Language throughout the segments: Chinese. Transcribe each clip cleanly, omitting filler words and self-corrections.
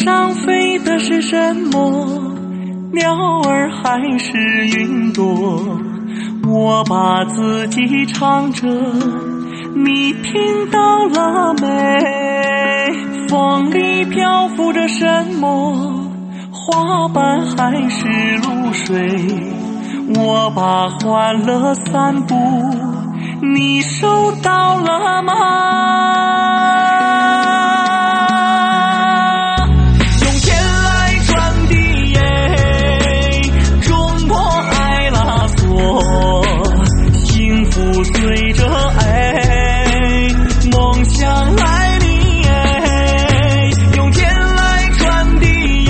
上飞的是什么？鸟儿还是云朵？我把自己唱着，你听到了没？风里漂浮着什么？花瓣还是露水？我把欢乐散布，你收到了吗？用钱来传递中国爱拉索，幸福随着梦想来临。用钱来传递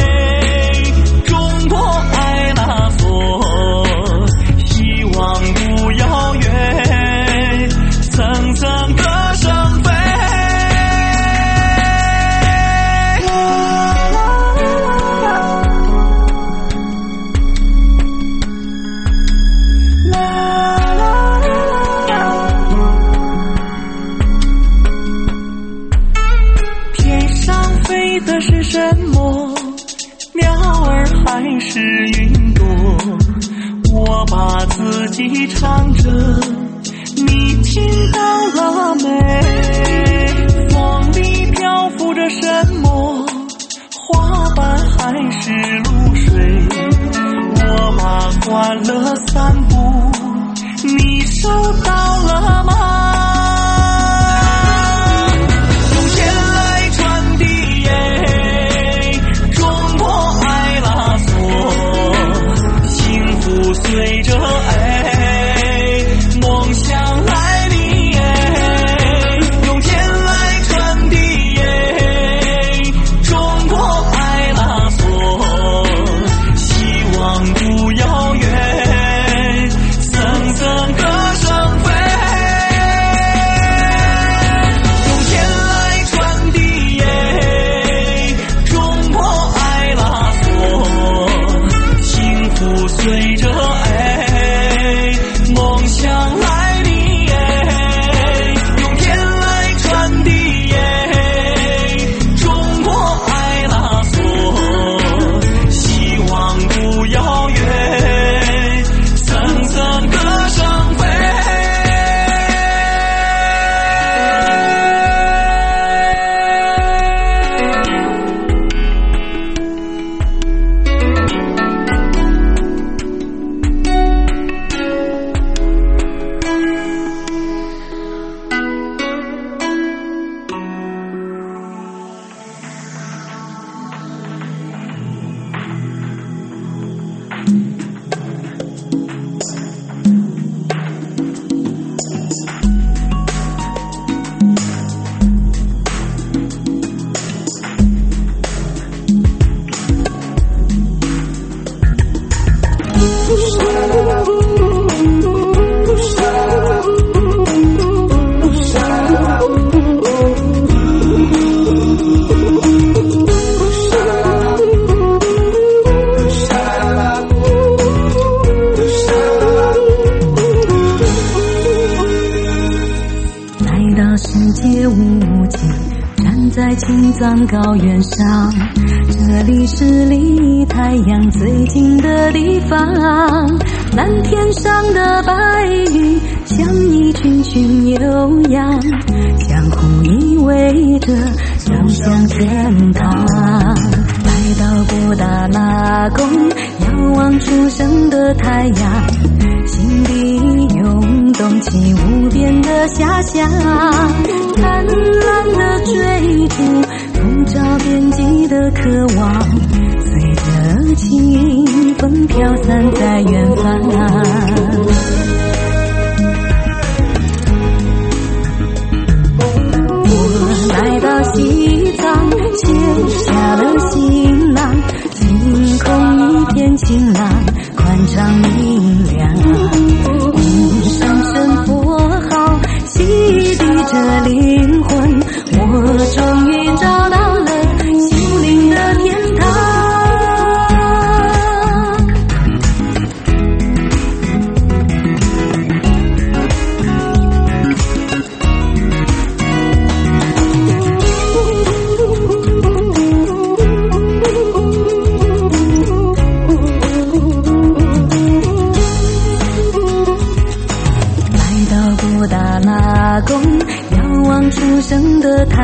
中国爱拉索，希望不遥远，层层歌声飞。天上飞的是什么？鸟儿还是云朵？我把自己唱着，你听到了没？风里漂浮着什么？花瓣还是露水？我把欢乐散布，你收到了吗？用钱来传递中国爱拉索，幸福随着梦想来临。用钱来传递中国爱拉索，希望不遥远，层层歌声飞。用钱来传递中国爱拉索，幸福随着梦想来临。用钱来传递中国爱拉索，希望不遥远，层层歌声飞。 来到世界无际，站在青藏高原上，这里是离太阳最近的地方。蓝天上的白云像一群群牛羊，相互依偎着走向天堂。来到布达拉宫，遥望初升的太阳，心底涌动起无边的遐想，贪婪的追逐，不着边际的渴望，随着清风飘散在远方。我来到西藏，写下了行囊，星空一片晴朗，宽敞明亮。声声佛号洗涤着灵魂，我终于找到了心灵的天堂。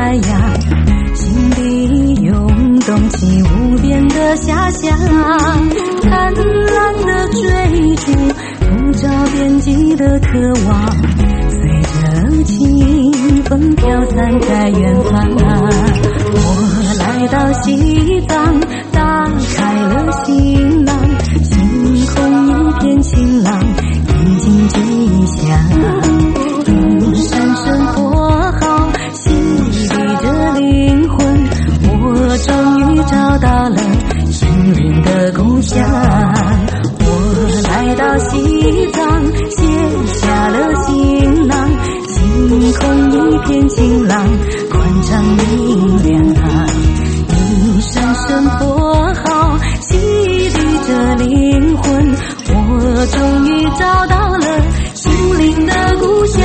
太阳，心底涌动起无边的遐想，贪婪的追逐，不着边际的渴望，随着清风飘散在远方。我来到西藏，打开了行囊，星空一片晴朗，眼睛吉祥。用声声佛号洗涤着灵魂，我终于找到了心灵的故乡。我来到西藏，卸下了行囊，星空一片晴朗，宽敞明亮。一声声佛号洗涤着灵魂，我终于找到了心灵的故乡。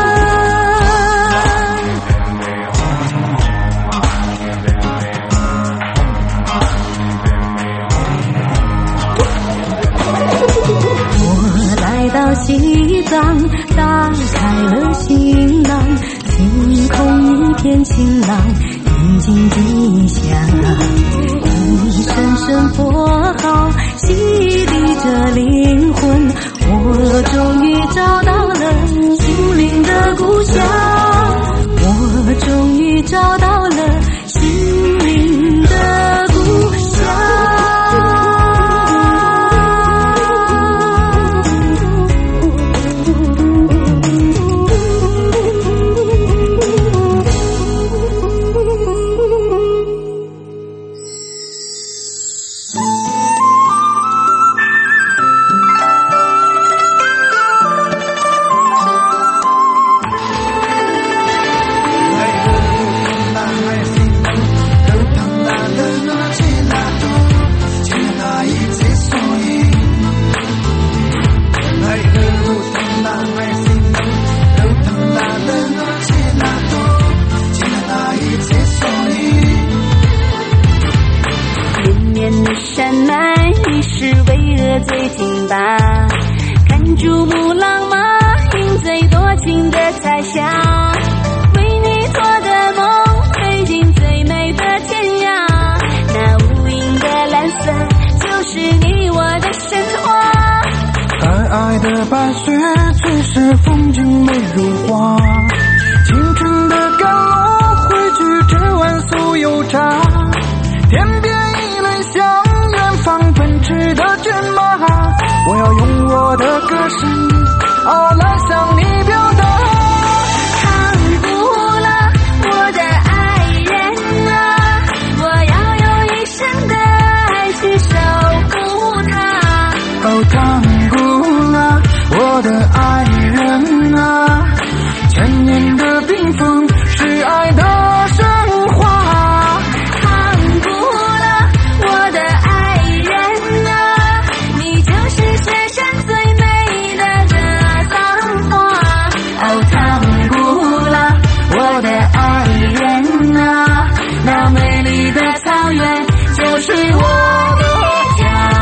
我来到西藏，打开了行囊，星空一片晴朗，眼睛吉祥。一声声佛号洗涤着灵魂，我终于找到了心灵的故乡。我终于找到了心灵的故乡。 山脉是巍峨最挺拔，看珠穆朗玛云最多情的彩霞，为你做的梦飞进最美的天涯，那无垠的蓝色就是你我的神话。 皑皑的白雪最是风景美如画，清晨的甘露汇聚这晚酥油茶，天边一轮向远方奔驰的骏马，我要用我的歌声来向你表达。 看不了我的爱人啊，我要用一生的爱去守护它。 看不了我的爱人啊，千年的冰封是爱的神话。 看不了我的爱人啊，你就是雪山最美的这桑花。 看不了我的爱人啊，那美丽的草原就是我的家。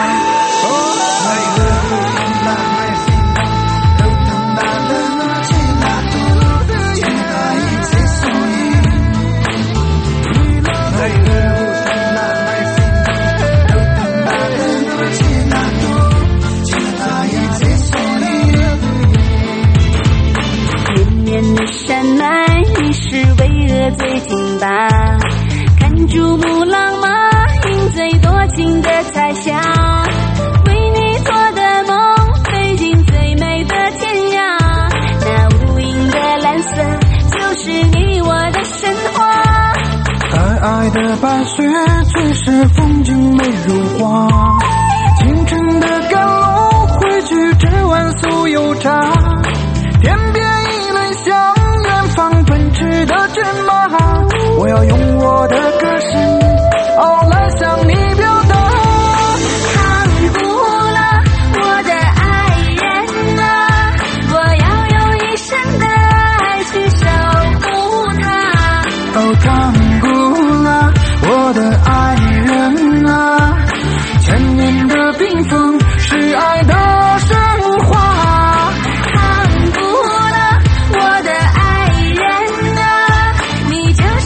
山脉是巍峨最挺拔，看珠穆朗玛云最多情的彩霞，为你做的梦飞进最美的天涯，那无垠的蓝色就是你我的神话。 皑皑的白雪最是风景美如画，清晨的甘露汇聚这晚酥油茶，天边一轮向远方奔驰的骏马，我要用我的歌声来向你表达。 看不了我的爱人啊，我要用一生的爱去守护它。 看不了我的爱人啊，千年的冰封是爱的神话。 看不了我的爱人啊，你就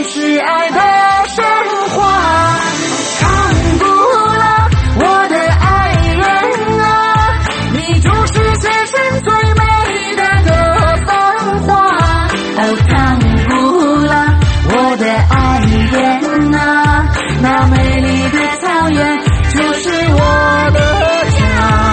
是爱的神话。唱不了我的爱人啊，你就是世间最美的歌颂花。 哦，唱不了我的爱人啊，那美丽的草原就是我的家。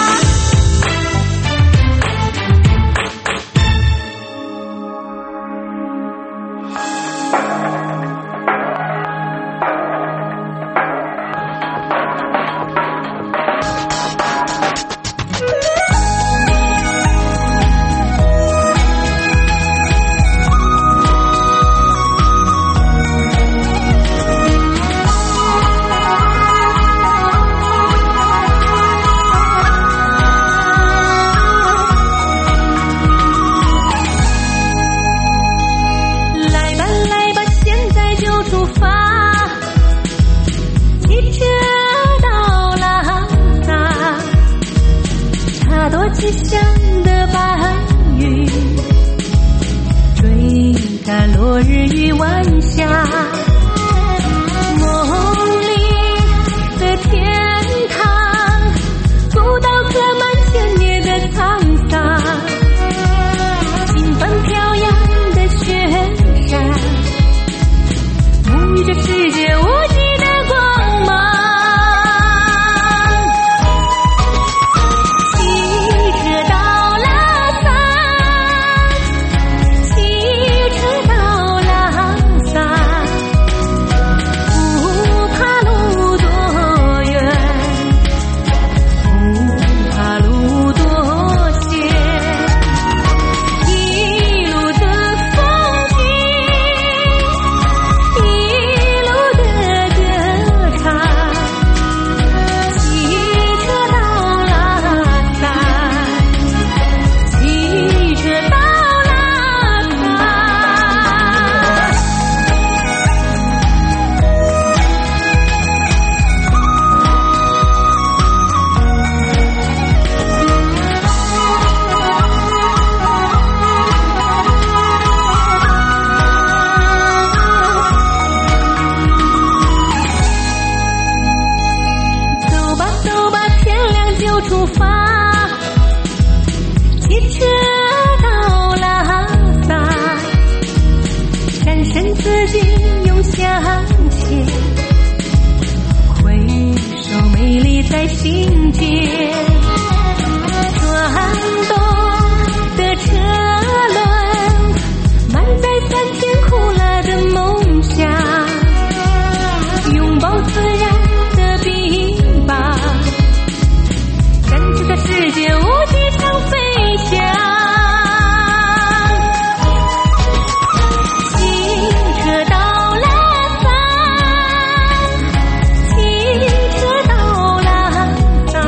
吉祥的白云，追赶落日与晚霞，梦里的天堂，古道刻满千年的沧桑，金帆飘扬的雪山，沐浴着世界无际的光芒。出发，汽车到拉萨，闪闪紫金涌向前，回首美丽在心间，转动的车轮满载翻天苦辣的梦想，拥抱自然的臂膀，在世界无际上飞翔，汽车到拉萨，汽车到拉萨，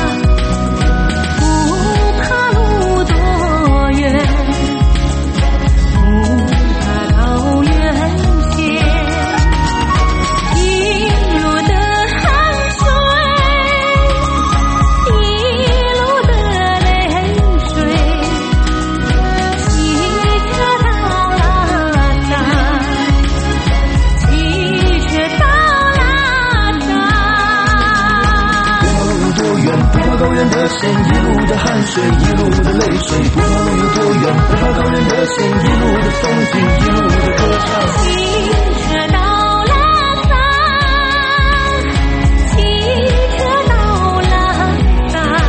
不怕路多远，不怕高原险，一路的汗水。 高原的线，一路的汗水，一路的泪水，不怕路有多远，不怕高原的线，一路的风景，一路的歌唱。 汽车到拉萨，汽车到拉萨，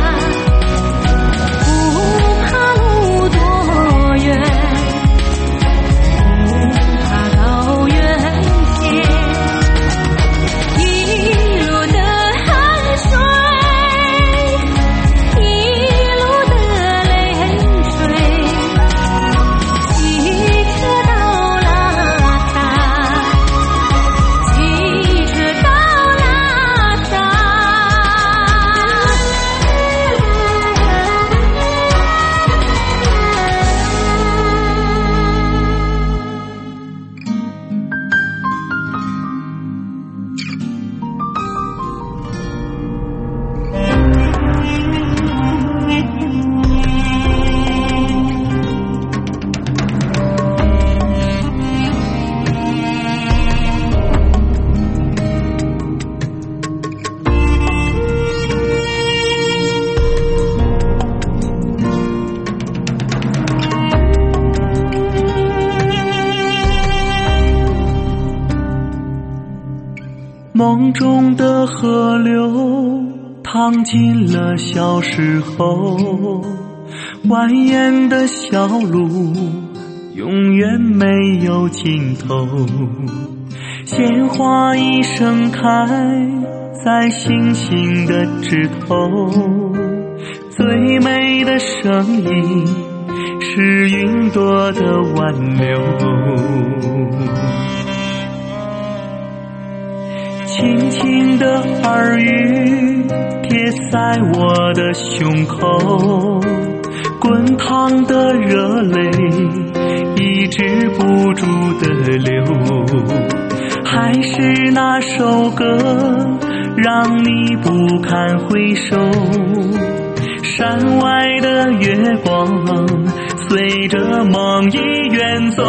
不怕路多远，不怕高原险，一路的汗水。汽车到拉萨。 梦中的河流淌进了小时候，蜿蜒的小路永远没有尽头，鲜花一盛开在星星的枝头，最美的声音是云朵的挽留，轻轻的耳语贴在我的胸口，滚烫的热泪抑制不住的流，还是那首歌让你不堪回首，山外的月光随着梦已远走，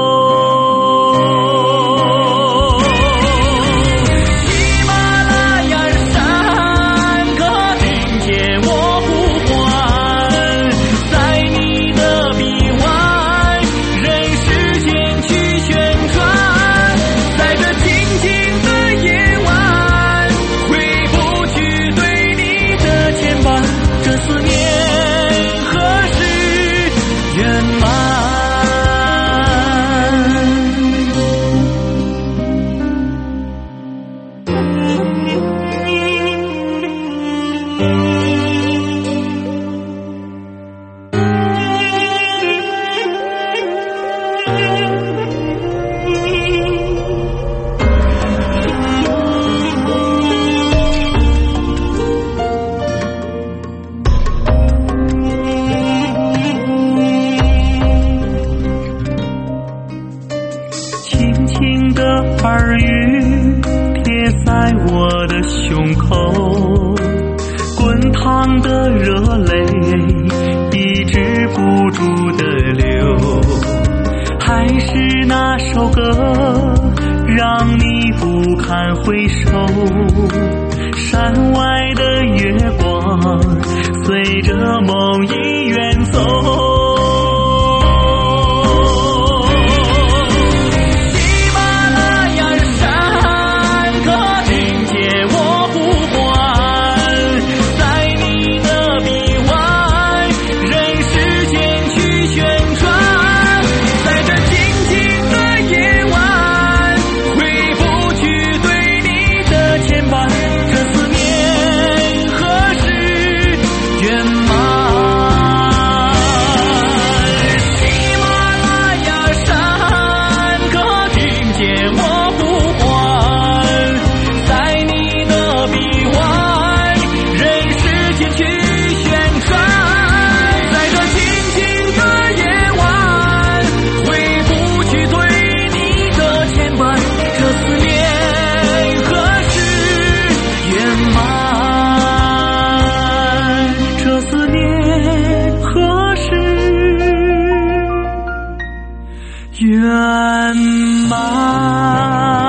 耳语贴在我的胸口，滚烫的热泪抑制不住的流，还是那首歌让你不堪回首，山外的月光随着梦已远走，圆满。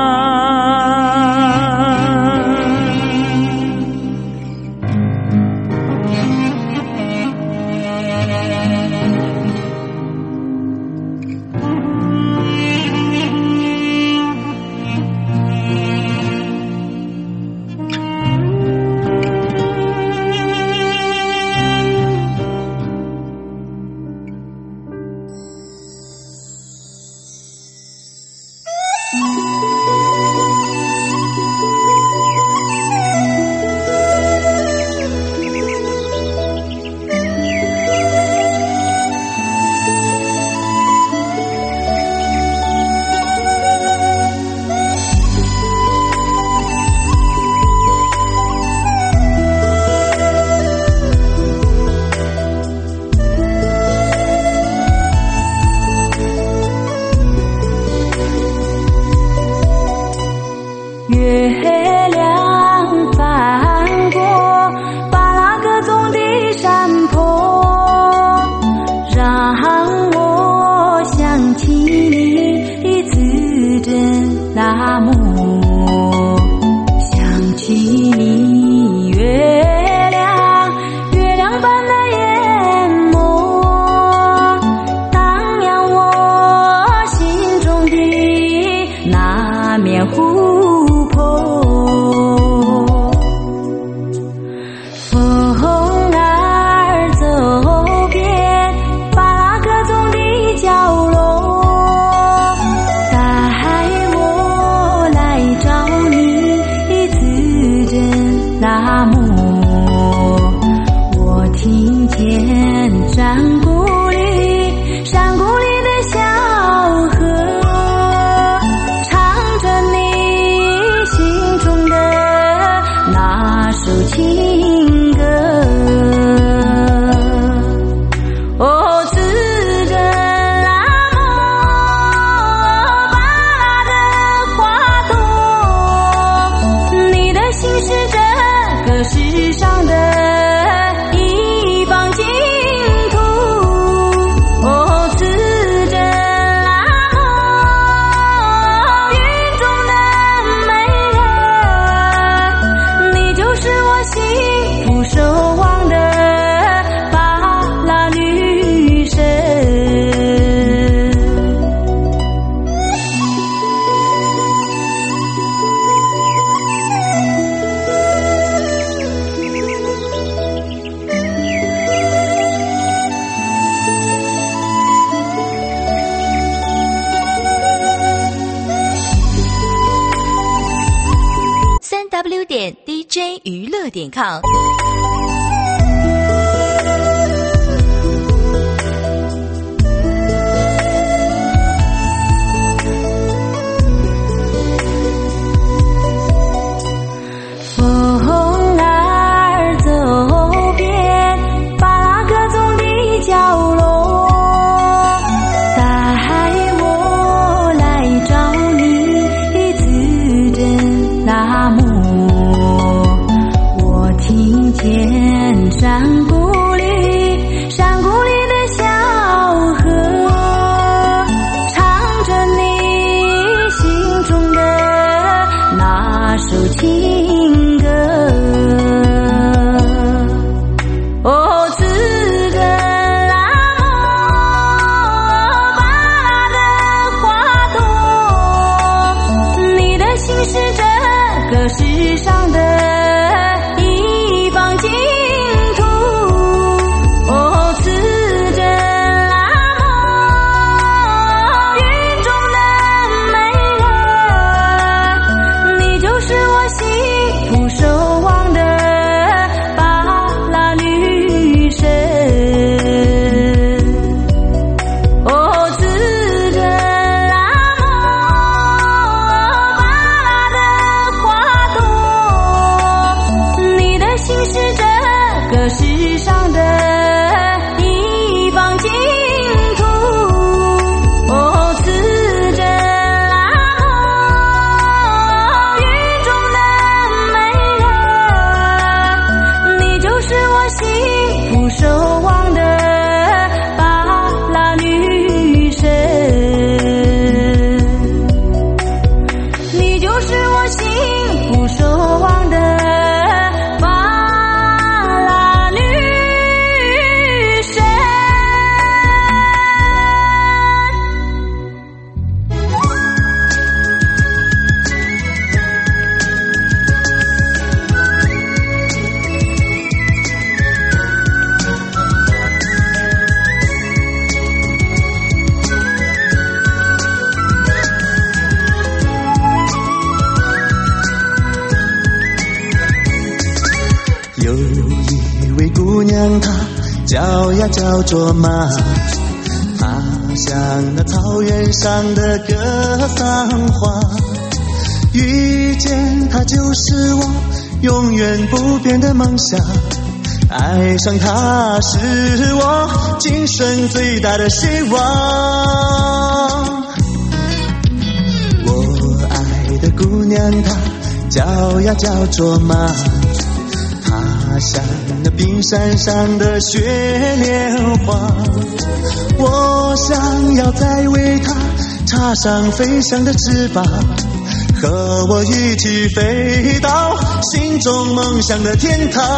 月亮翻过巴拉格中的山坡，让我想起你指着那幕，想起你月亮般的眼眸，荡漾我心中的那面湖泊。 点 DJ 娱乐点 com。 叫做妈，她像那草原上的格桑花，遇见她就是我永远不变的梦想，爱上她是我今生最大的希望。我爱的姑娘她叫做妈，她像那冰山上的雪莲花，我想要再为她插上飞翔的翅膀，和我一起飞到心中梦想的天堂。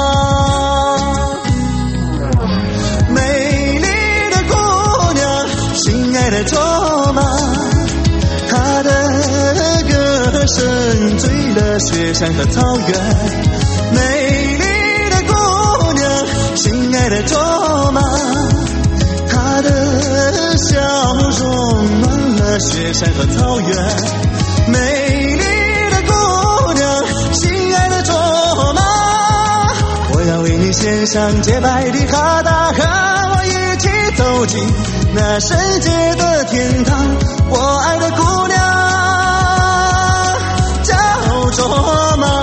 美丽的姑娘，心爱的卓玛，她的歌声醉了雪山和草原。美丽的姑娘，心爱的卓玛，她的笑容暖了雪山和草原。美丽的姑娘，心爱的卓玛，我要为你献上洁白的哈达，和我一起走进那圣洁的天堂。我爱的姑娘叫卓玛。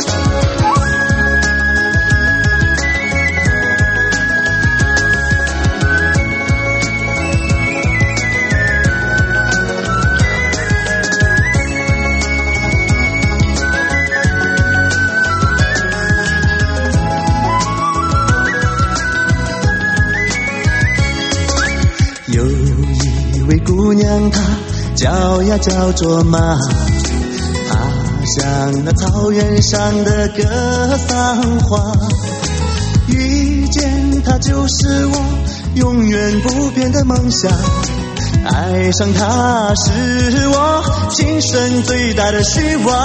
姑娘她叫做妈，她像那草原上的格桑花，遇见她就是我永远不变的梦想，爱上她是我今生最大的希望。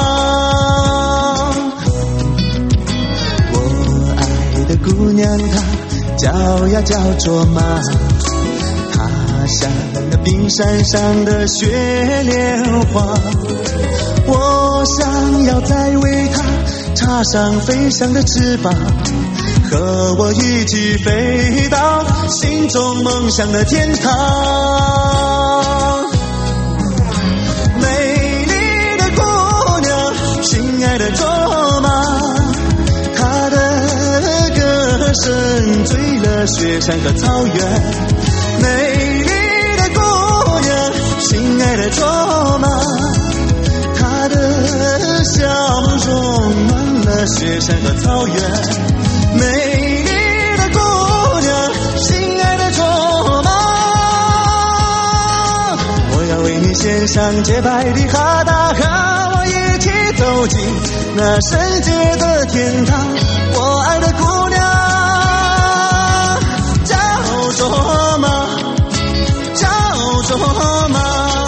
我爱的姑娘她叫做妈，像那冰山上的雪莲花，我想要再为她插上飞翔的翅膀，和我一起飞到心中梦想的天堂。美丽的姑娘，亲爱的卓玛，她的歌声醉了雪山和草原。美丽的姑娘，亲爱的卓玛，她的笑容暖了雪山和草原。美丽的姑娘，心爱的卓玛，我要为你献上洁白的哈达，和我一起走进那圣洁的天堂。我爱的姑娘叫卓玛，叫卓玛。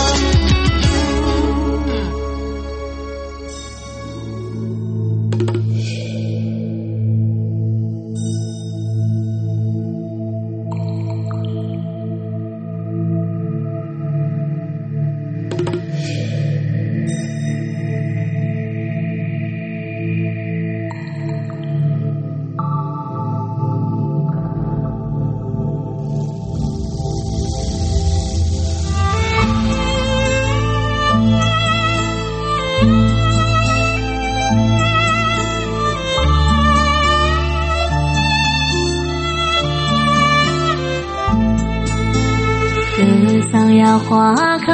桑芽花开，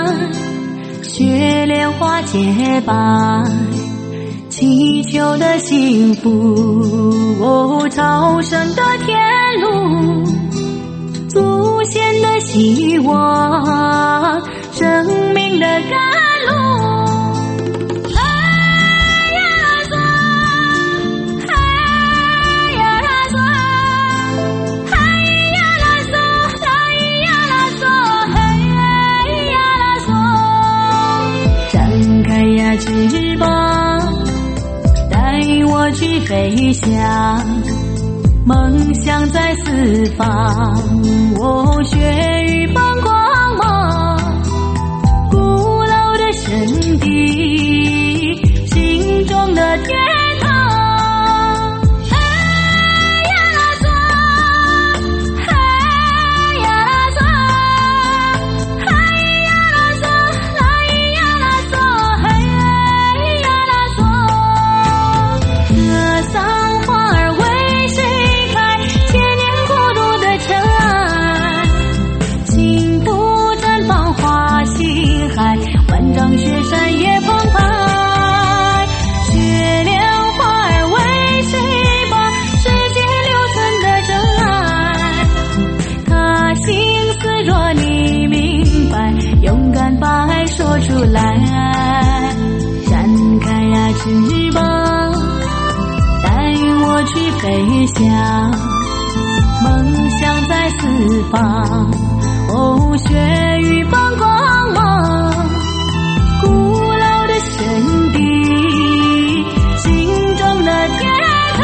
雪莲花结白，祈求的幸福，朝圣的天路，祖先的希望，生命的甘露。翅膀带我去飞翔，梦想在四方，血与放光芒，古老的圣地，心中的天堂。万丈雪山也澎湃，雪莲花儿为谁把世界留存的真爱？他心思若你明白，勇敢把爱说出来。展开呀翅膀，带我去飞翔，梦想在四方，雪与放光芒，古老的圣地，心中的天堂。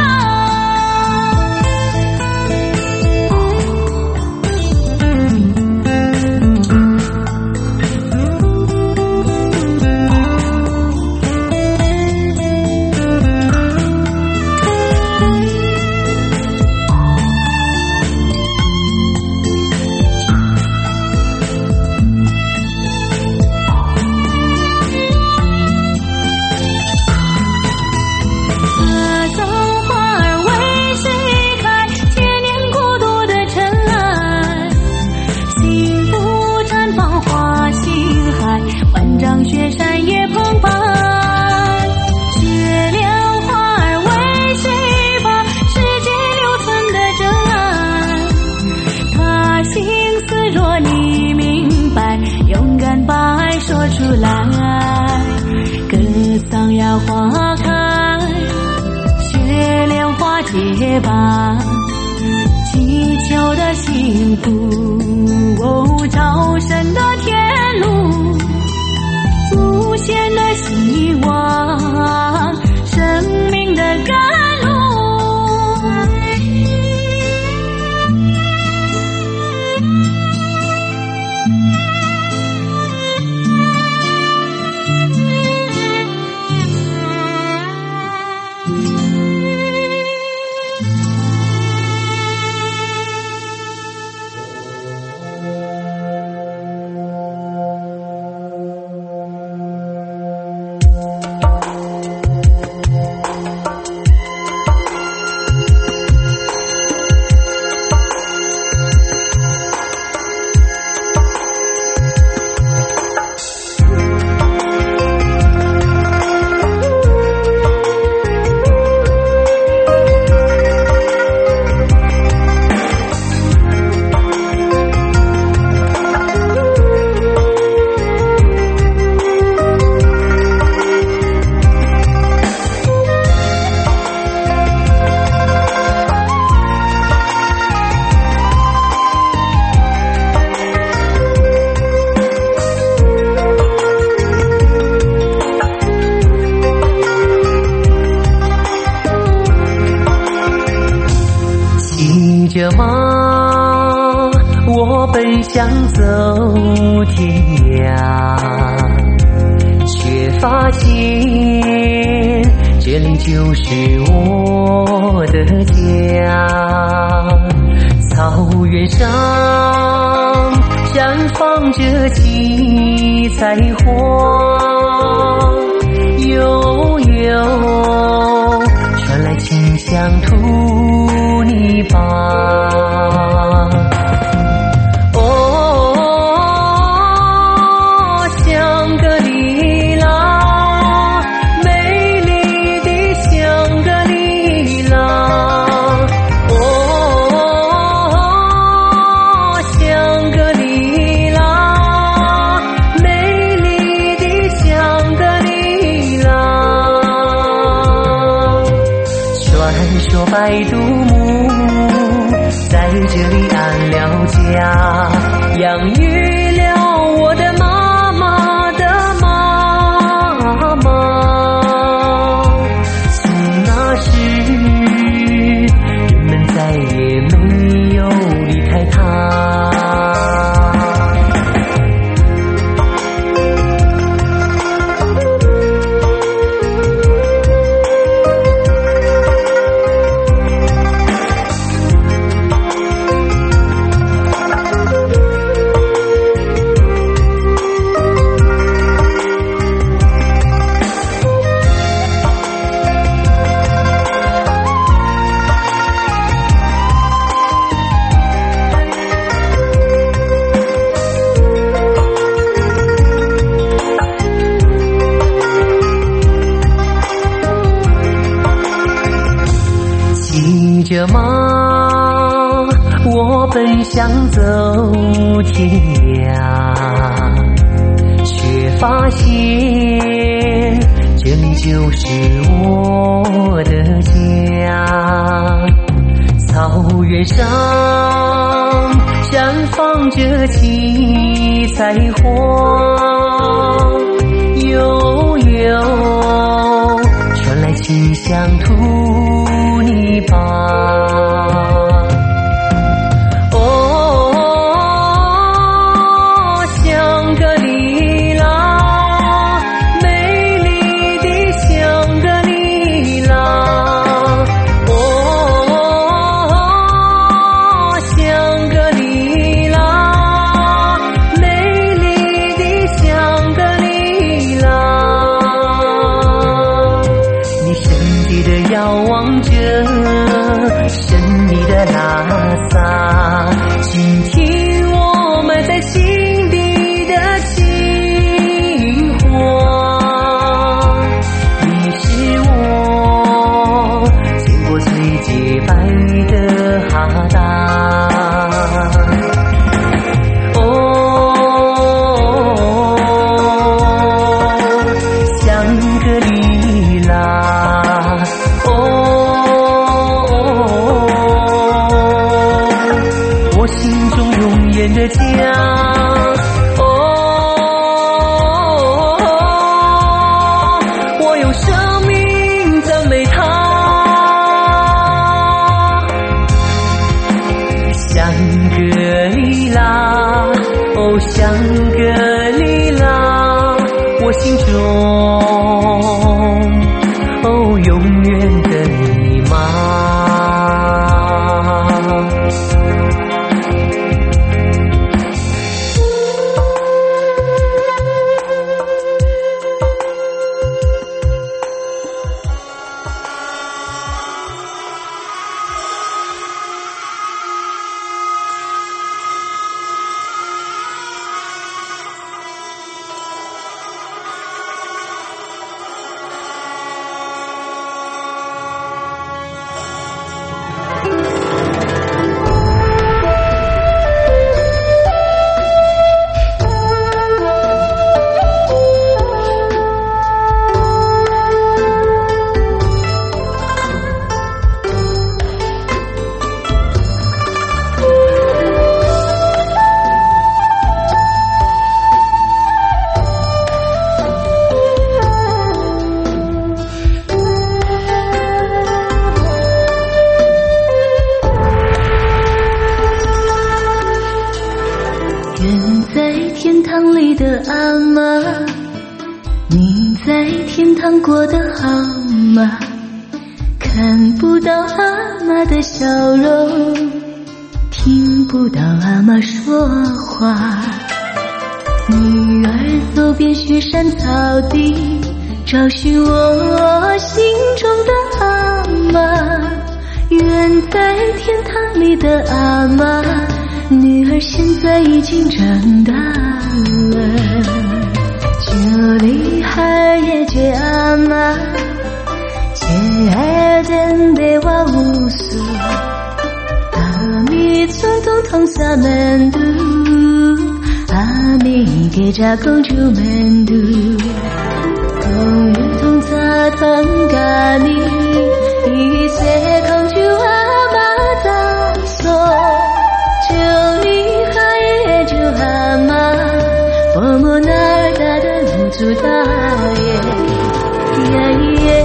雪山也澎湃，雪莲花儿为谁把世界留存的真爱？他心思若你明白，勇敢把爱说出来。格桑呀花开，雪莲花结白，祈求的幸福，朝圣的天路，祖先的希望，生命的甘露。 想走天涯，却发现这里就是我的家。草原上绽放着七彩花，悠悠传来清香土泥巴。白杜牧在这里安了家，养育了我的妈妈的妈妈。从那时，人们再也没有离开她。骑着马，我奔向走天涯，却发现这里就是我的家。草原上绽放着七彩花，悠悠传来清香土泥巴。香格里拉，美丽的香格里拉。香格里拉，美丽的香格里拉。你神秘的遥望着，神秘的拉萨，倾听我们在心底的情话。你是我见过最洁白的哈达。香格里拉，我心中永远的家。我用生命赞美它。香格里拉，香格里拉，我心中永远的你妈。 你在天堂过得好吗？看不到阿嬷的笑容，听不到阿嬷说话。女儿走遍雪山草地，找寻我心中的阿嬷。远在天堂里的阿嬷，女儿现在已经长大了。这里还有这阿嬷，这爱人对我无数，阿弥从东通萨门都，阿弥给家公主门都，公主通萨通咖尼，一岁公主阿嬷早说，这里还有这阿嬷，佛母那儿大的路主大爷，呀耶。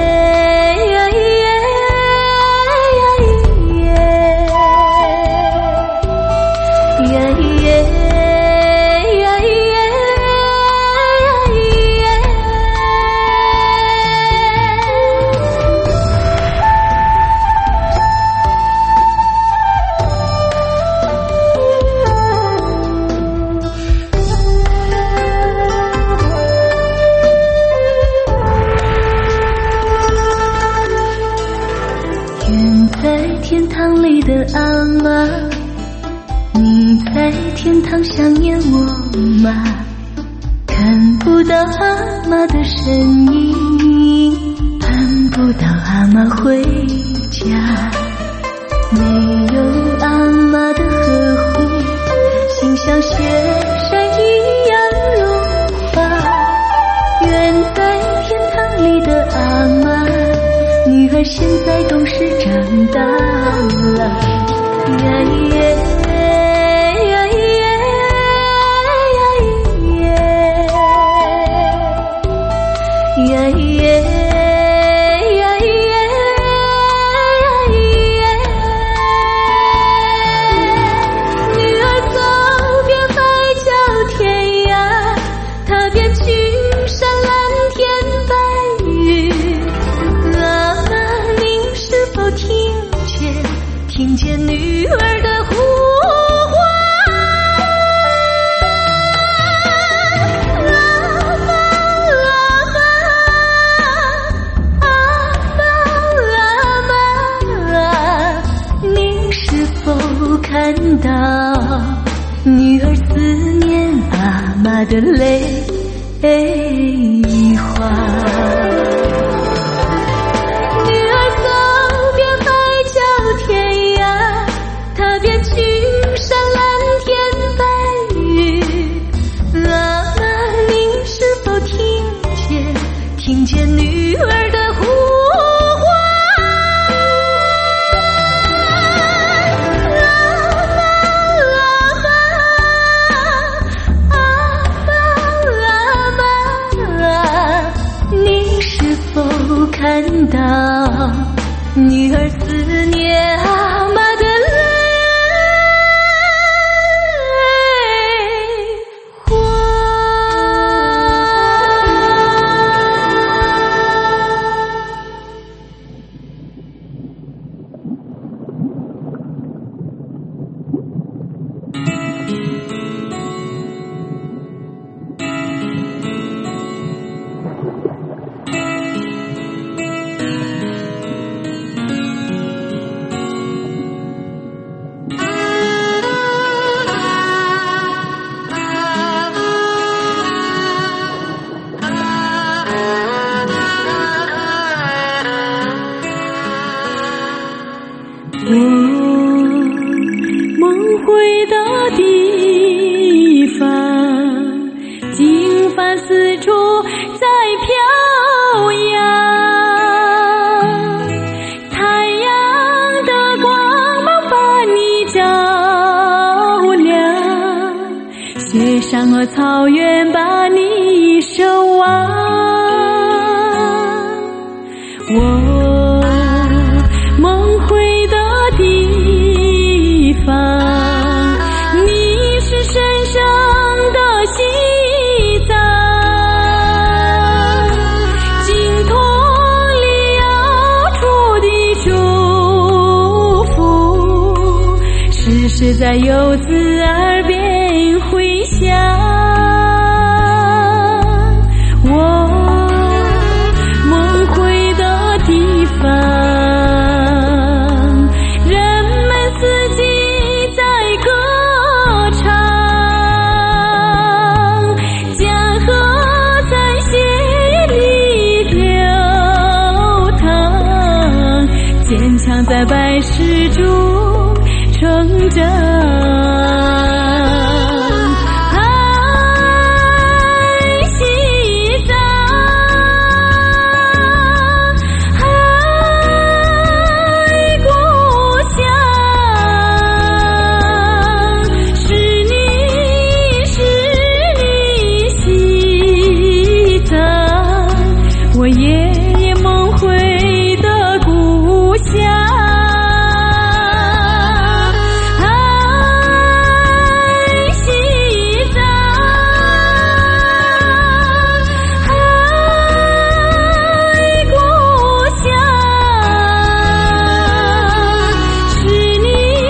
天堂里的阿嬷，你在天堂想念我吗？看不到阿嬷的身影，盼不到阿嬷回家。没有阿嬷的呵护，心像雪山一样融化。远在天堂里的阿嬷，女儿现在懂事长大了，呀耶呀耶呀耶呀耶呀耶呀耶，女儿走遍海角天涯，踏遍群山蓝天白云。听见女儿的呼唤，阿嬷阿嬷，您是否看到女儿思念阿嬷的泪花？踏遍群山蓝天白云，阿嬷您是否听见女儿的呼唤？阿嬷，您是否看到女儿思念阿嬷的我梦回的地方，金帆四处在飘扬，太阳的光芒把你照亮，雪山和草原把你守望。我梦回的地方，你是神圣的西藏， 时在游子耳边回响，我梦回的地方，人们四季在歌唱，江河在血里流淌，坚强在百世中成长。我夜夜梦回的故乡，西藏，故乡，是你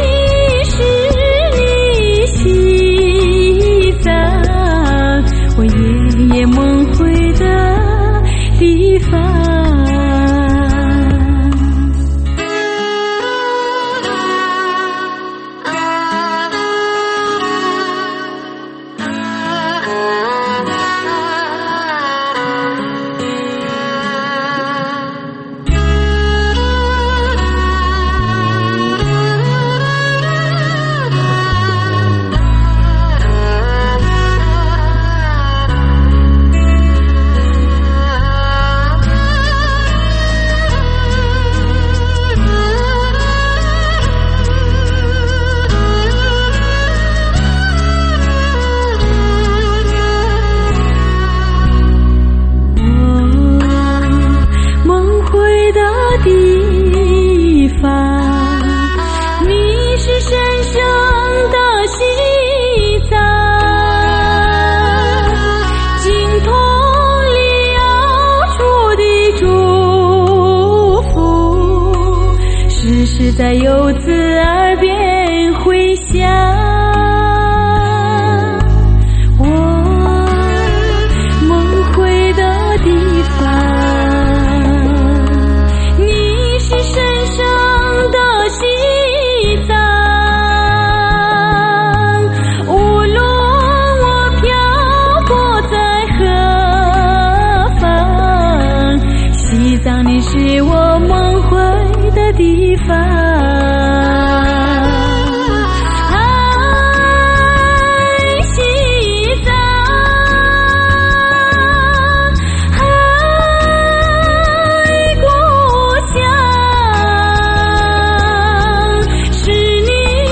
西藏，我夜夜梦回的地方。地方，你是神圣的西藏，经筒里摇出的祝福，时时在游子耳边回响。我梦回的地方，你是我梦回的地方，西藏，故乡，是你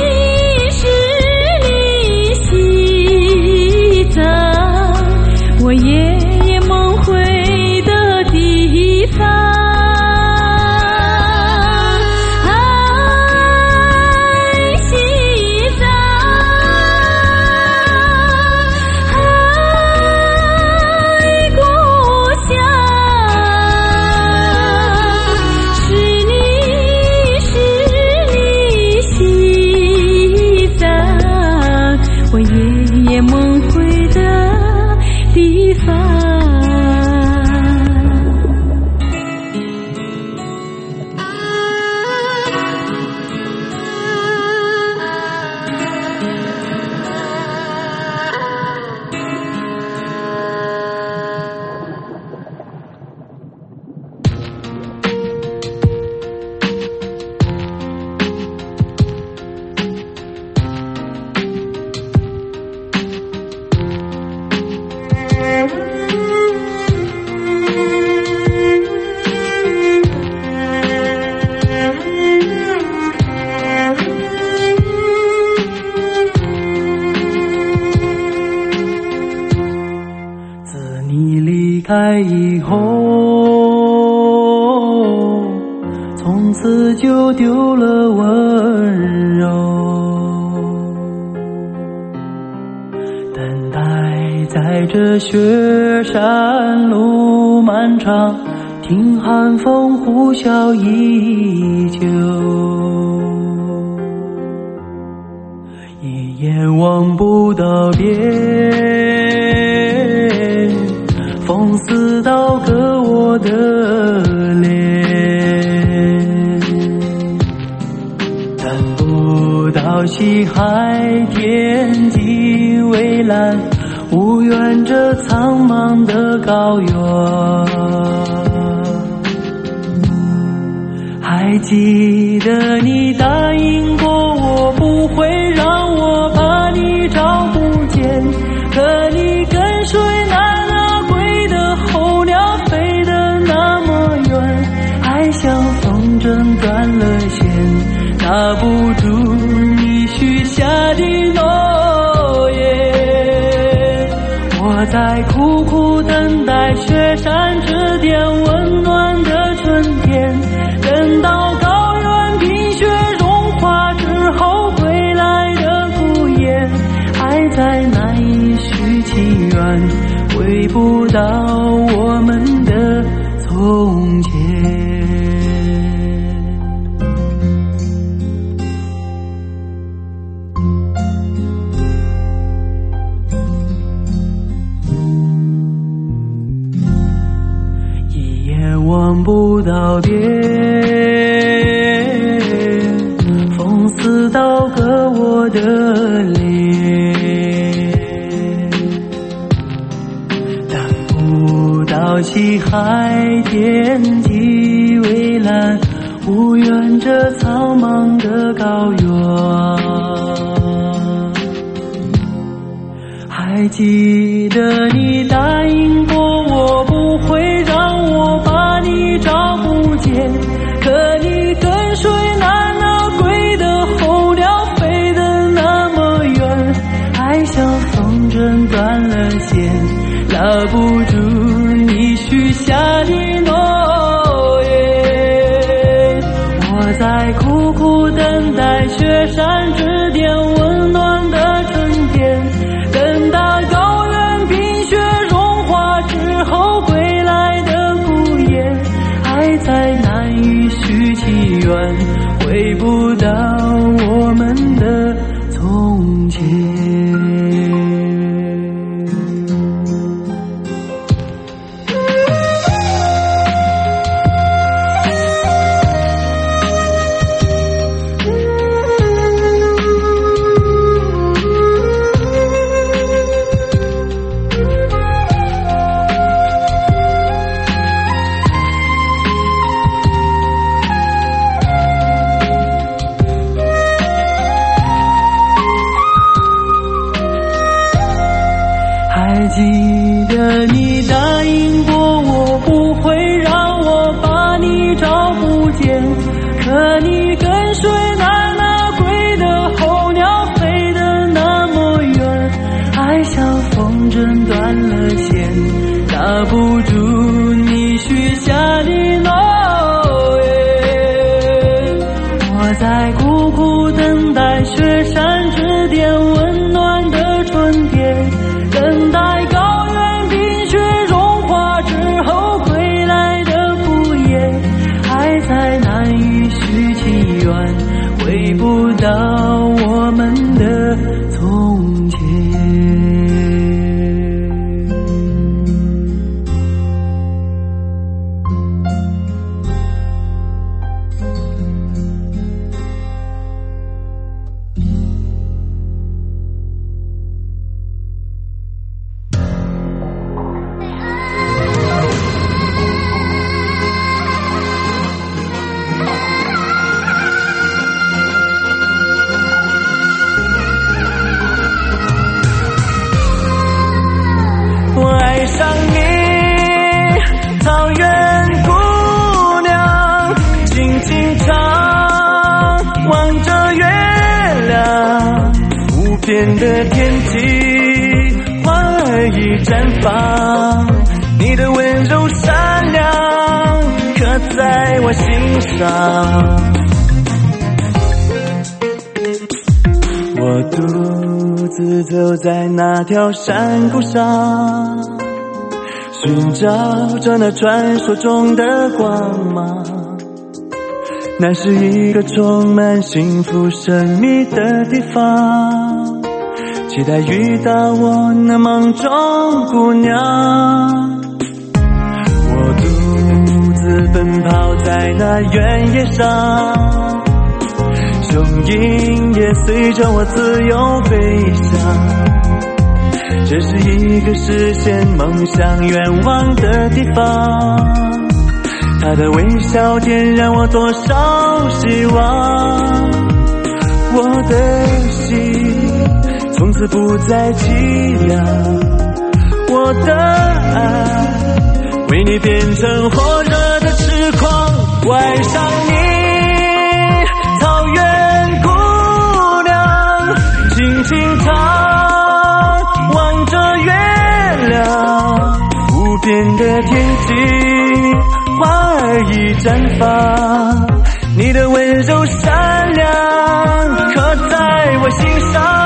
西藏，我夜夜梦回的地方。我夜夜梦回的地方。 开以后，从此就丢了温柔，等待在这雪山路漫长，听寒风呼啸依旧。 眼望不到边，风似刀割我的脸，看不到西海天际蔚蓝，无缘这苍茫的高原。还记得你答应过我不会让我把你找不见，可你跟随那归的候鸟飞得那么远，还像风筝断了线，拿不住你许下的诺言。我在苦苦等待雪山之巅温暖的春天，等到高原冰雪融化之后归来的孤雁，还在难以续起缘，回不到我们的从前。望不到边，风似刀割我的脸，看不到西海天际蔚蓝，无缘这苍茫的高原。还记得你答应过我不会让我把你找不见，可你跟随那归的候鸟飞得那么远，还像风筝断了线，拉不住你许下的诺言。我在苦苦等待雪山之巅温暖的春天，等到高原冰雪融化之后归来的孤雁，还在难以续起缘，回不到我们的从前。还记得你答应过我不会让我把你找不见，可你跟随那归的候鸟飞得那么远，还像风筝断了线，拉不住你许下的诺言。我在苦苦等待雪山之巅温暖的春天，等待高原冰雪融化之后归来的孤雁，还在难以续起缘，回不到我们的从前。天的天际，花儿已绽放，你的温柔善良刻在我心上。我独自走在那条山谷上，寻找着那传说中的光芒。那是一个充满幸福神秘的地方， 期待遇到我那梦中姑娘。我独自奔跑在那原野上，雄鹰也随着我自由飞翔。这是一个实现梦想愿望的地方，他的微笑点燃我多少希望。我的心从此不再凄凉，我的爱为你变成火热的痴狂。我爱上你，草原姑娘，轻轻唱，望着月亮，无边的天际，花儿已绽放，你的温柔善良刻在我心上。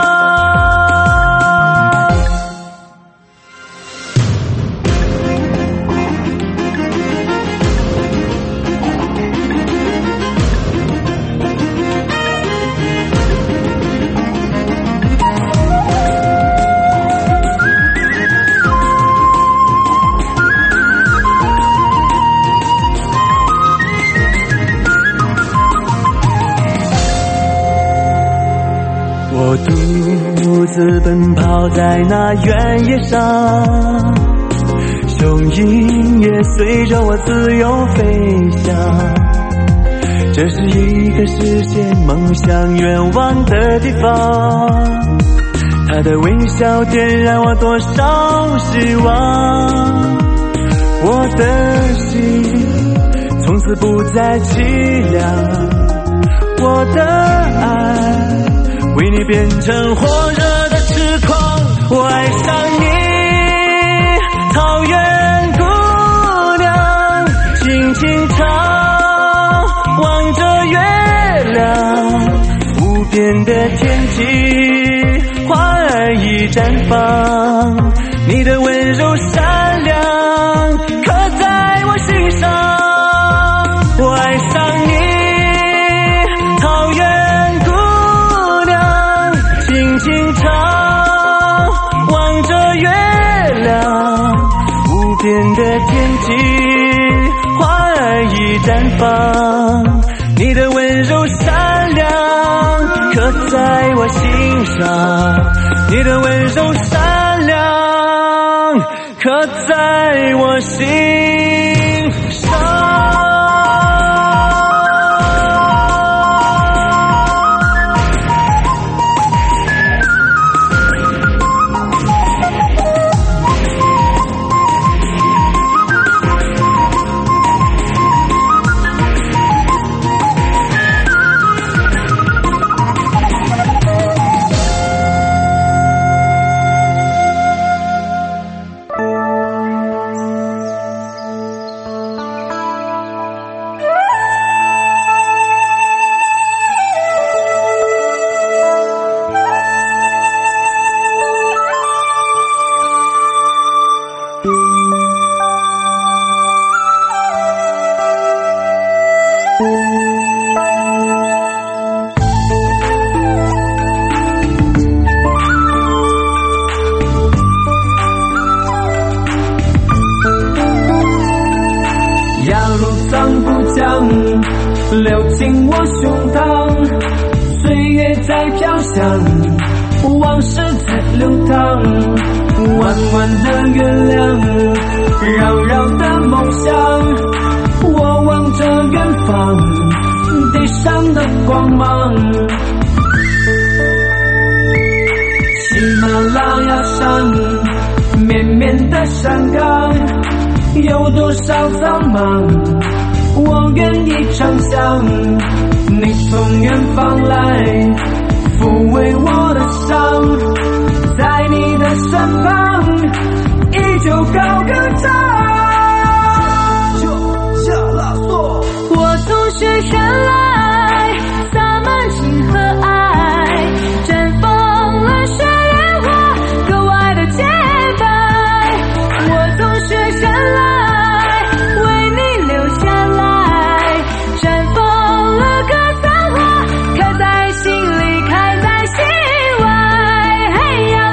我独自奔跑在那原野上，雄鹰也随着我自由飞翔。这是一个实现梦想愿望的地方，他的微笑点燃我多少希望。我的心从此不再凄凉，我的爱为你变成火热的痴狂。我爱上你，草原姑娘，轻轻唱，望着月亮，无边的天际，花儿已绽放，你的温柔善良刻在我心上。我爱上你，草原姑娘，轻轻唱，望着月亮，无边的天际，花儿已绽放，你的温柔善良刻在我心上，你的温柔善良刻在我心上。 流进我胸膛，岁月在飘香，往事在流淌，弯弯的月亮，绕绕的梦想，我望着远方，地上的光芒。喜马拉雅山，绵绵的山岗，有多少苍茫，我愿意唱响。你从远方来，抚慰我的伤，在你的身旁，依旧高歌唱。我从雪山来，洒满情和爱，绽放了雪莲花，格外的洁白。我从雪山来，为你留下来，绽放了格桑花，开在心里，开在心外。嘿呀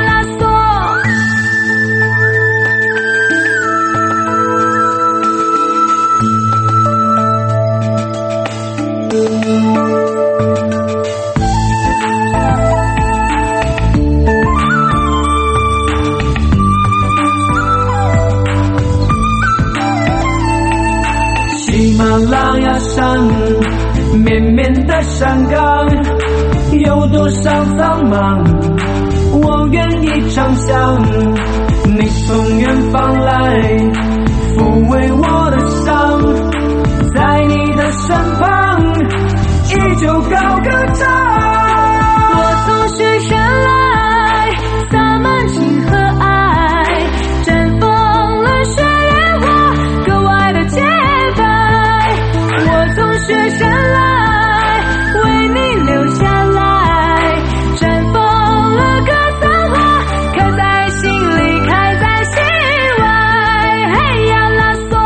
马拉雅山，绵绵的山岗，有多少苍茫，我愿意长相。你从远方来，抚慰我的伤，在你的身旁，依旧高歌唱。 我从雪山来，洒满情和爱，绽放了雪月花，格外的洁白。我从雪山来，为你留下来，绽放了格桑花，开在心里，开在心外。嘿呀啦嗦。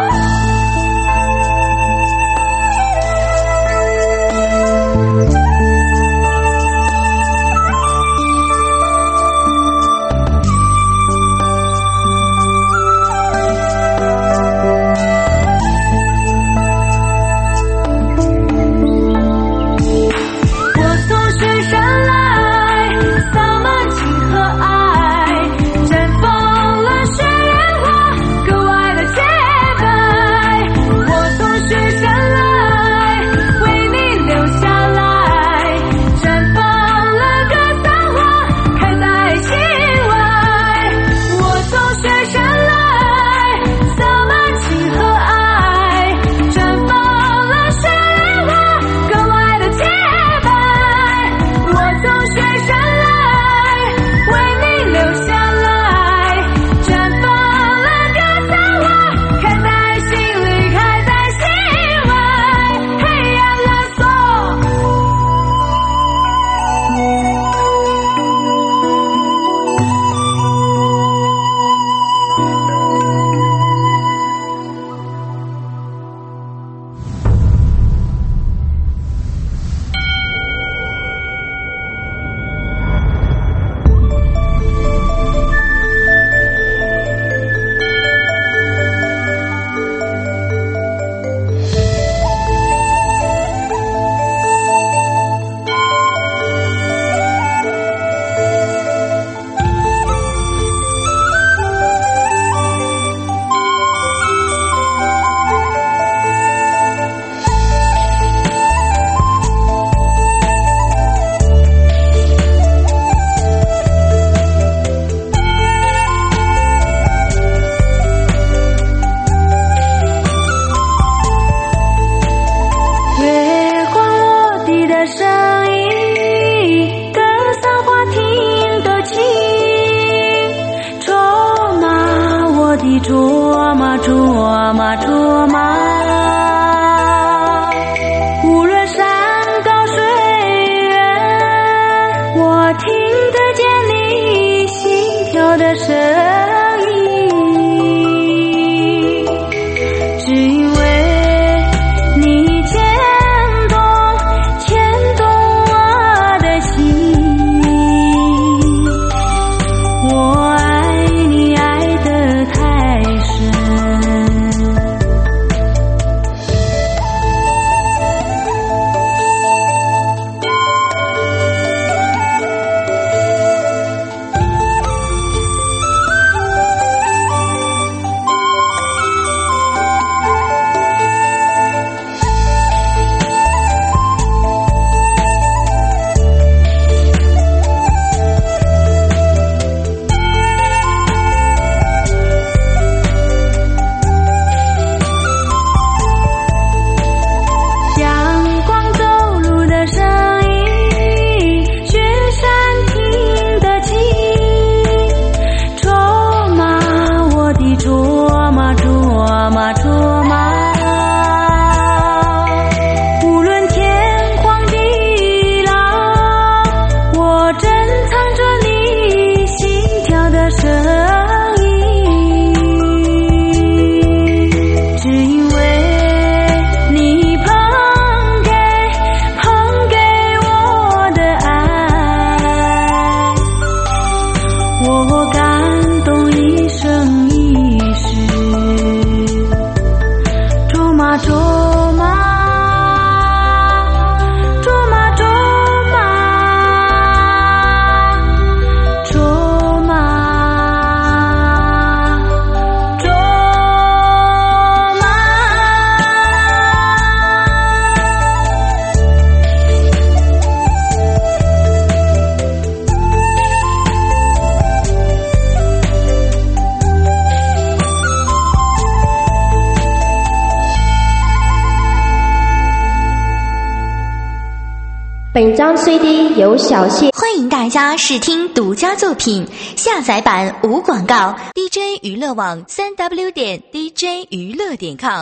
卓玛卓玛卓玛，无论山高水远，我听得见你心跳的声音，只因为你牵动我的心，我爱你爱得太深。 本张 CD 由小谢欢迎大家试听独家作品，下载版无广告。DJ 娱乐网3w.dj娱乐.com